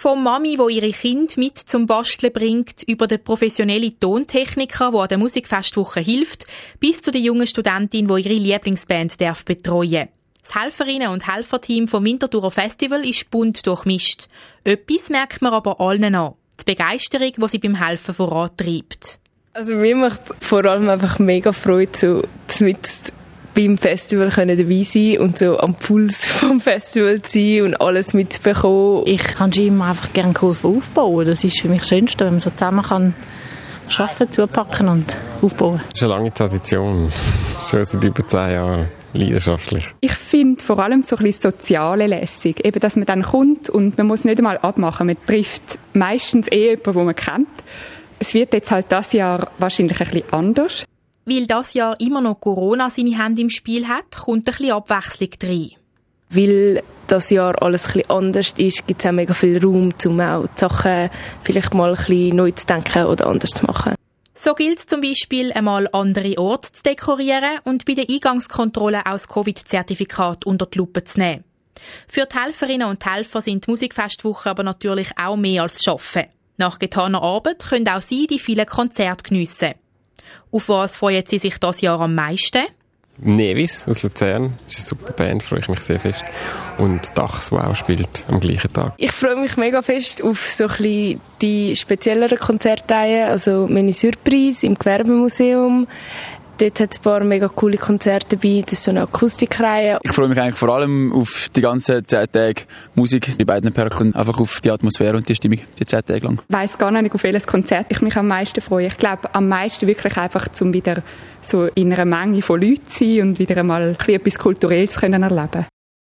Von Mami, die ihre Kinder mit zum Basteln bringt, über den professionellen Tontechniker, der an der Musikfestwoche hilft, bis zu der jungen Studentin, die ihre Lieblingsband betreuen darf. Das Helferinnen- und Helferteam vom Winterthurer Festival ist bunt durchmischt. Etwas merkt man aber allen an: die Begeisterung, die sie beim Helfen vorantreibt. Also mir macht vor allem einfach mega Freude, so mit beim Festival können dabei sein und so am Puls vom Festival zu sein und alles mitzubekommen. Ich kann immer einfach gerne geholfen aufbauen. Das ist für mich das Schönste, wenn man so zusammen kann arbeiten, zupacken und aufbauen. Das ist eine lange Tradition. Schon seit über 10 Jahren. Leidenschaftlich. Ich finde vor allem so ein bisschen Soziale lässig. Eben, dass man dann kommt und man muss nicht einmal abmachen. Man trifft meistens jemanden, den man kennt. Es wird jetzt halt dieses Jahr wahrscheinlich ein bisschen anders. Weil dieses Jahr immer noch Corona seine Hände im Spiel hat, kommt ein bisschen Abwechslung rein. Weil das Jahr alles ein bisschen anders ist, gibt es auch mega viel Raum, um auch die Sachen vielleicht mal ein bisschen neu zu denken oder anders zu machen. So gilt es zum Beispiel, einmal andere Orte zu dekorieren und bei der Eingangskontrolle auch das Covid-Zertifikat unter die Lupe zu nehmen. Für die Helferinnen und Helfer sind die Musikfestwochen aber natürlich auch mehr als Arbeiten. Nach getaner Arbeit können auch sie die vielen Konzerte geniessen. Auf was freuen Sie sich dieses Jahr am meisten? Nevis aus Luzern. Das ist eine super Band, freue ich mich sehr fest. Und Dachs, die auch spielt am gleichen Tag. Ich freue mich mega fest auf so ein bisschen die spezielleren Konzertreihen. Also meine Surprise im Gewerbemuseum. Dort hat es ein paar mega coole Konzerte dabei. Das ist so eine Akustikreihe. Ich freue mich eigentlich vor allem auf die ganzen 10 Tage Musik, die beiden Perlen, einfach auf die Atmosphäre und die Stimmung, die 10 Tage lang. Ich weiss gar nicht, auf welches Konzert ich mich am meisten freue. Ich glaube, am meisten wirklich einfach, um wieder so in einer Menge von Leuten zu sein und wieder einmal etwas Kulturelles erleben können.